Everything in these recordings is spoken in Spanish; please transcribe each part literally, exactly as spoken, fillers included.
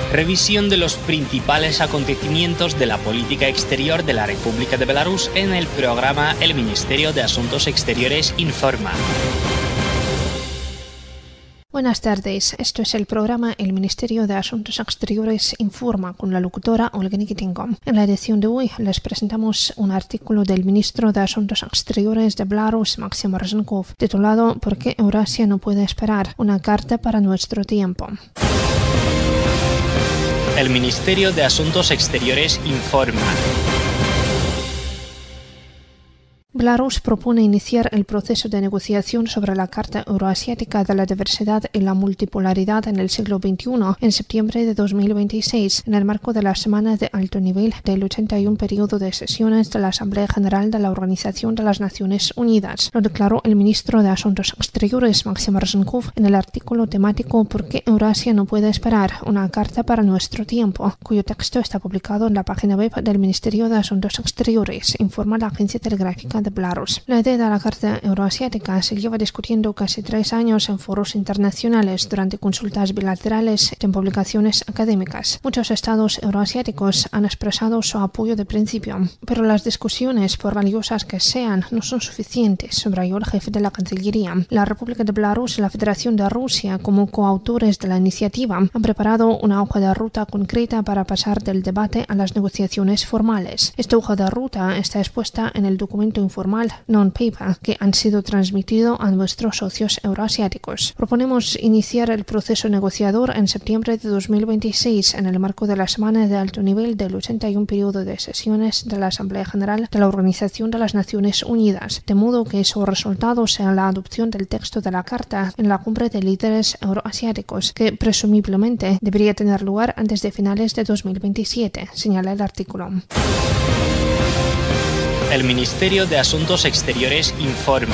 Revisión de los principales acontecimientos de la política exterior de la República de Belarus en el programa El Ministerio de Asuntos Exteriores Informa. Buenas tardes, esto es el programa El Ministerio de Asuntos Exteriores Informa con la locutora Olga Nikitinko. En la edición de hoy les presentamos un artículo del ministro de Asuntos Exteriores de Belarus, Maxim Rezhenkov, titulado ¿Por qué Eurasia no puede esperar? Una carta para nuestro tiempo. El Ministerio de Asuntos Exteriores informa. Belarus propone iniciar el proceso de negociación sobre la Carta Euroasiática de la Diversidad y la Multipolaridad en el siglo veintiuno en septiembre de dos mil veintiséis, en el marco de la Semana de Alto Nivel del ochenta y uno periodo de sesiones de la Asamblea General de la Organización de las Naciones Unidas. Lo declaró el ministro de Asuntos Exteriores, Maxim Rezhenkov, en el artículo temático ¿Por qué Eurasia no puede esperar? Una carta para nuestro tiempo, cuyo texto está publicado en la página web del Ministerio de Asuntos Exteriores, informa la agencia telegráfica de Belarus. La idea de la Carta Euroasiática se lleva discutiendo casi tres años en foros internacionales, durante consultas bilaterales y en publicaciones académicas. Muchos estados euroasiáticos han expresado su apoyo de principio, pero las discusiones, por valiosas que sean, no son suficientes, subrayó el jefe de la Cancillería. La República de Belarus y la Federación de Rusia, como coautores de la iniciativa, han preparado una hoja de ruta concreta para pasar del debate a las negociaciones formales. Esta hoja de ruta está expuesta en el documento informal non-paper que han sido transmitido a nuestros socios euroasiáticos. Proponemos iniciar el proceso negociador en septiembre de dos mil veintiséis en el marco de la Semana de Alto Nivel del ochenta y uno periodo de sesiones de la Asamblea General de la Organización de las Naciones Unidas, de modo que su resultado sea la adopción del texto de la Carta en la cumbre de líderes euroasiáticos, que presumiblemente debería tener lugar antes de finales de dos mil veintisiete, señala el artículo. El Ministerio de Asuntos Exteriores informa.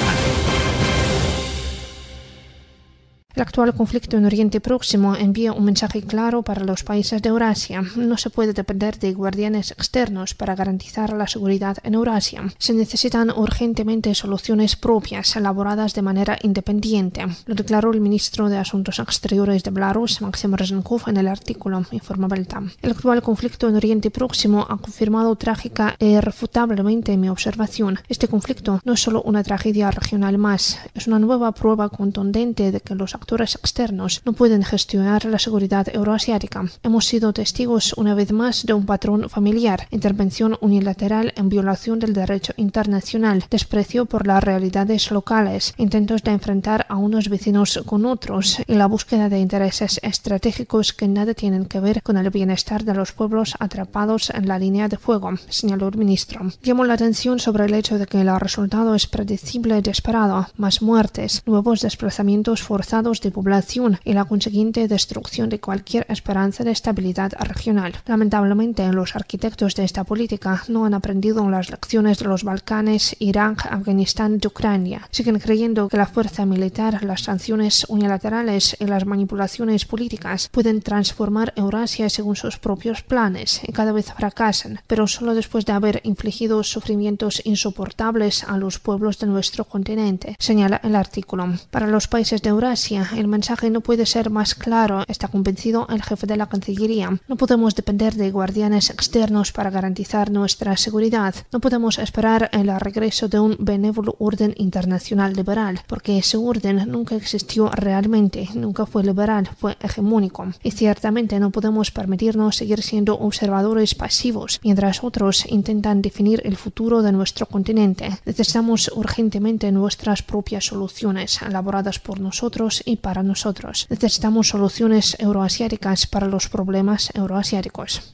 El actual conflicto en Oriente Próximo envía un mensaje claro para los países de Eurasia. No se puede depender de guardianes externos para garantizar la seguridad en Eurasia. Se necesitan urgentemente soluciones propias, elaboradas de manera independiente. Lo declaró el ministro de Asuntos Exteriores de Belarus, Maxim Rezhenkov, en el artículo, informa Belta. El actual conflicto en Oriente Próximo ha confirmado trágica e irrefutablemente mi observación. Este conflicto no es solo una tragedia regional más, es una nueva prueba contundente de que los actores externos no pueden gestionar la seguridad euroasiática. Hemos sido testigos una vez más de un patrón familiar: intervención unilateral en violación del derecho internacional, desprecio por las realidades locales, intentos de enfrentar a unos vecinos con otros y la búsqueda de intereses estratégicos que nada tienen que ver con el bienestar de los pueblos atrapados en la línea de fuego, señaló el ministro. Llamó la atención sobre el hecho de que el resultado es predecible y desesperado: más muertes, nuevos desplazamientos forzados de población y la consiguiente destrucción de cualquier esperanza de estabilidad regional. Lamentablemente, los arquitectos de esta política no han aprendido las lecciones de los Balcanes, Irak, Afganistán y Ucrania. Siguen creyendo que la fuerza militar, las sanciones unilaterales y las manipulaciones políticas pueden transformar Eurasia según sus propios planes, y cada vez fracasan, pero solo después de haber infligido sufrimientos insoportables a los pueblos de nuestro continente, señala el artículo. Para los países de Eurasia, el mensaje no puede ser más claro, está convencido el jefe de la Cancillería. No podemos depender de guardianes externos para garantizar nuestra seguridad. No podemos esperar el regreso de un benévolo orden internacional liberal, porque ese orden nunca existió realmente, nunca fue liberal, fue hegemónico. Y ciertamente no podemos permitirnos seguir siendo observadores pasivos, mientras otros intentan definir el futuro de nuestro continente. Necesitamos urgentemente nuestras propias soluciones, elaboradas por nosotros y para nosotros. Necesitamos soluciones euroasiáticas para los problemas euroasiáticos.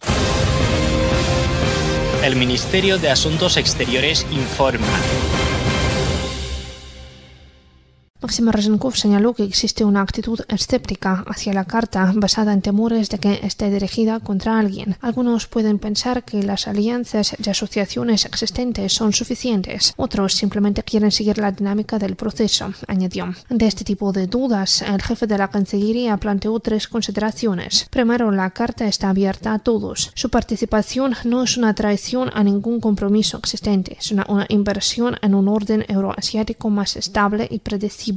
El Ministerio de Asuntos Exteriores informa. Maxim Rezhenkov señaló que existe una actitud escéptica hacia la Carta basada en temores de que esté dirigida contra alguien. Algunos pueden pensar que las alianzas y asociaciones existentes son suficientes. Otros simplemente quieren seguir la dinámica del proceso, añadió. De este tipo de dudas, el jefe de la Cancillería planteó tres consideraciones. Primero, la Carta está abierta a todos. Su participación no es una traición a ningún compromiso existente, sino una inversión en un orden euroasiático más estable y predecible.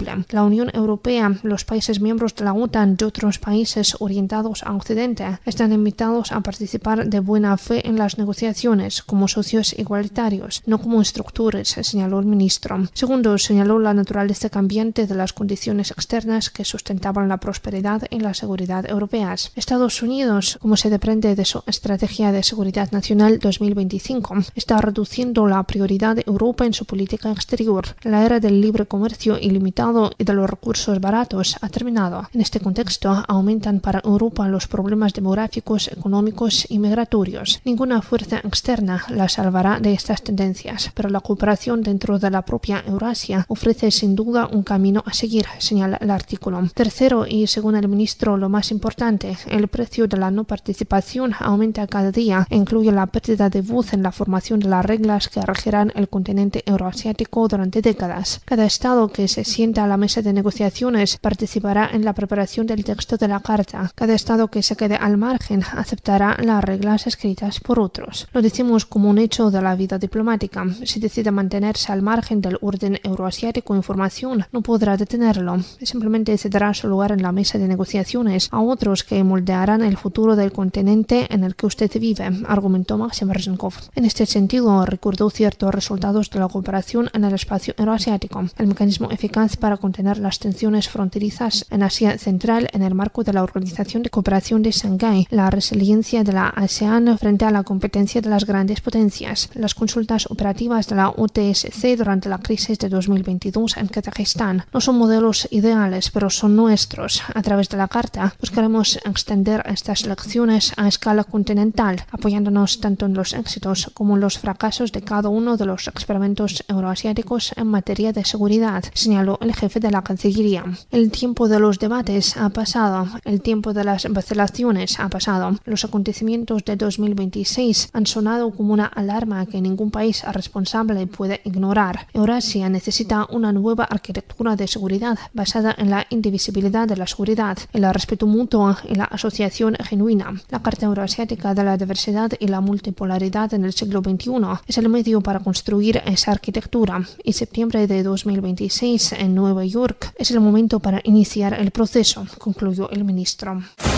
irreversible. La Unión Europea, los países miembros de la OTAN y otros países orientados a Occidente están invitados a participar de buena fe en las negociaciones como socios igualitarios, no como instructores, señaló el ministro. Segundo, señaló la naturaleza cambiante de las condiciones externas que sustentaban la prosperidad y la seguridad europeas. Estados Unidos, como se desprende de su Estrategia de Seguridad Nacional dos mil veinticinco, está reduciendo la prioridad de Europa en su política exterior. La era del libre comercio ilimitado y de los recursos baratos ha terminado. En este contexto, aumentan para Europa los problemas demográficos, económicos y migratorios. Ninguna fuerza externa la salvará de estas tendencias, pero la cooperación dentro de la propia Eurasia ofrece sin duda un camino a seguir, señala el artículo. Tercero, y según el ministro lo más importante, el precio de la no participación aumenta cada día e incluye la pérdida de voz en la formación de las reglas que regirán el continente euroasiático durante décadas. Cada Estado que se sienta a la mesa de negociaciones participará en la preparación del texto de la Carta. Cada Estado que se quede al margen aceptará las reglas escritas por otros. Lo decimos como un hecho de la vida diplomática. Si decide mantenerse al margen del orden euroasiático en formación, no podrá detenerlo. Simplemente cederá su lugar en la mesa de negociaciones a otros que moldearán el futuro del continente en el que usted vive, argumentó Maxim Rezhenkov. En este sentido, recordó ciertos resultados de la cooperación en el espacio euroasiático, el mecanismo eficaz para contener las tensiones fronterizas en Asia Central en el marco de la Organización de Cooperación de Shanghái, la resiliencia de la ASEAN frente a la competencia de las grandes potencias, las consultas operativas de la O T S C durante la crisis de dos mil veintidós en Kazajistán. No son modelos ideales, pero son nuestros. A través de la Carta buscaremos extender estas lecciones a escala continental, apoyándonos tanto en los éxitos como en los fracasos de cada uno de los experimentos euroasiáticos en materia de seguridad, señaló el jefe de la Cancillería. El tiempo de los debates ha pasado, el tiempo de las vacilaciones ha pasado. Los acontecimientos de dos mil veintiséis han sonado como una alarma que ningún país responsable puede ignorar. Eurasia necesita una nueva arquitectura de seguridad basada en la indivisibilidad de la seguridad, el respeto mutuo y la asociación genuina. La Carta Euroasiática de la Diversidad y la Multipolaridad en el siglo veintiuno es el medio para construir esa arquitectura, y septiembre de dos mil veintiséis en Nueva York es el momento para iniciar el proceso, concluyó el ministro.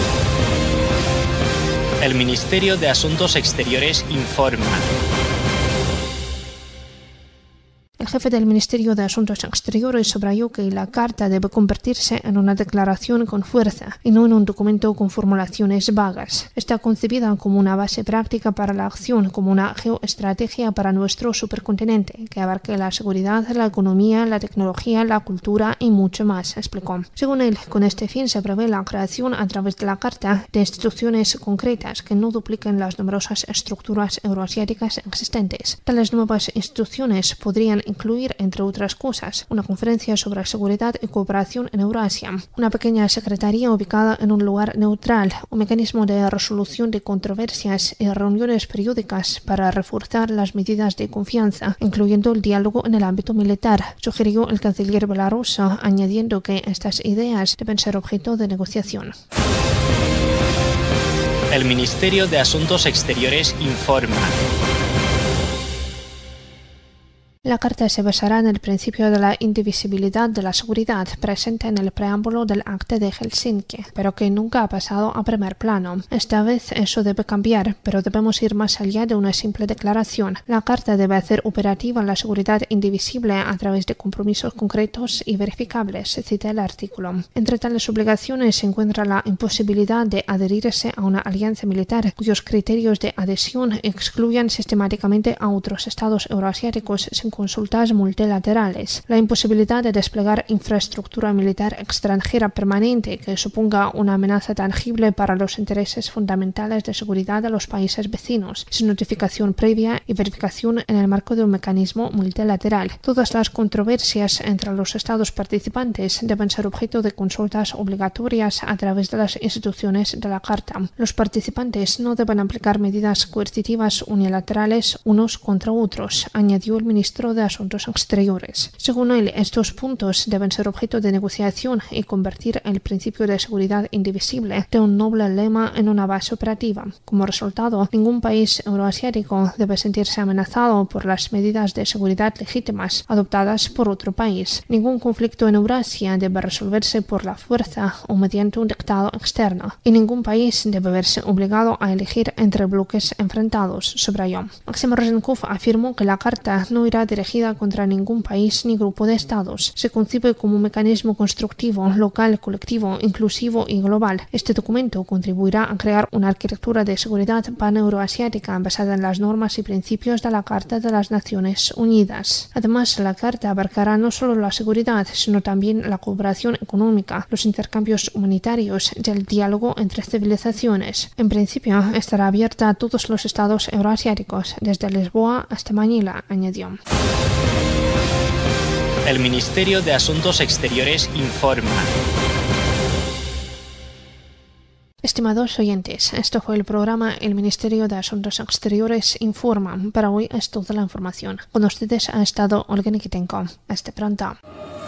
El Ministerio de Asuntos Exteriores informa. El jefe del Ministerio de Asuntos Exteriores subrayó que la Carta debe convertirse en una declaración con fuerza y no en un documento con formulaciones vagas. Está concebida como una base práctica para la acción, como una geoestrategia para nuestro supercontinente, que abarque la seguridad, la economía, la tecnología, la cultura y mucho más, explicó. Según él, con este fin se prevé la creación a través de la Carta de instituciones concretas que no dupliquen las numerosas estructuras euroasiáticas existentes. Tales nuevas instituciones podrían incluir, entre otras cosas, una conferencia sobre seguridad y cooperación en Eurasia, una pequeña secretaría ubicada en un lugar neutral, un mecanismo de resolución de controversias y reuniones periódicas para reforzar las medidas de confianza, incluyendo el diálogo en el ámbito militar, sugirió el canciller bielorruso, añadiendo que estas ideas deben ser objeto de negociación. El Ministerio de Asuntos Exteriores informa. La Carta se basará en el principio de la indivisibilidad de la seguridad presente en el preámbulo del Acta de Helsinki, pero que nunca ha pasado a primer plano. Esta vez eso debe cambiar, pero debemos ir más allá de una simple declaración. La Carta debe hacer operativa la seguridad indivisible a través de compromisos concretos y verificables, cita el artículo. Entre tales obligaciones se encuentra la imposibilidad de adherirse a una alianza militar cuyos criterios de adhesión excluyan sistemáticamente a otros estados euroasiáticos sin consultas multilaterales, la imposibilidad de desplegar infraestructura militar extranjera permanente que suponga una amenaza tangible para los intereses fundamentales de seguridad de los países vecinos, sin notificación previa y verificación en el marco de un mecanismo multilateral. Todas las controversias entre los estados participantes deben ser objeto de consultas obligatorias a través de las instituciones de la Carta. Los participantes no deben aplicar medidas coercitivas unilaterales unos contra otros, añadió el ministro ministro de Asuntos Exteriores. Según él, estos puntos deben ser objeto de negociación y convertir el principio de seguridad indivisible de un noble lema en una base operativa. Como resultado, ningún país euroasiático debe sentirse amenazado por las medidas de seguridad legítimas adoptadas por otro país. Ningún conflicto en Eurasia debe resolverse por la fuerza o mediante un dictado externo, y ningún país debe verse obligado a elegir entre bloques enfrentados, subrayó. Maxim Rezhenkov afirmó que la Carta no irá dirigida contra ningún país ni grupo de estados. Se concibe como un mecanismo constructivo, local, colectivo, inclusivo y global. Este documento contribuirá a crear una arquitectura de seguridad paneuroasiática basada en las normas y principios de la Carta de las Naciones Unidas. Además, la Carta abarcará no solo la seguridad, sino también la cooperación económica, los intercambios humanitarios y el diálogo entre civilizaciones. En principio, estará abierta a todos los estados euroasiáticos, desde Lisboa hasta Manila, añadió. El Ministerio de Asuntos Exteriores informa. Estimados oyentes, esto fue el programa El Ministerio de Asuntos Exteriores Informa. Para hoy es toda la información. Con ustedes ha estado Olga Nikitenko. Hasta pronto.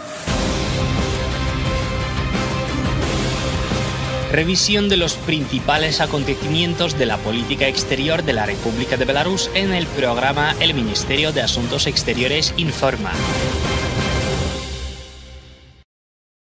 Revisión de los principales acontecimientos de la política exterior de la República de Belarus en el programa El Ministerio de Asuntos Exteriores Informa.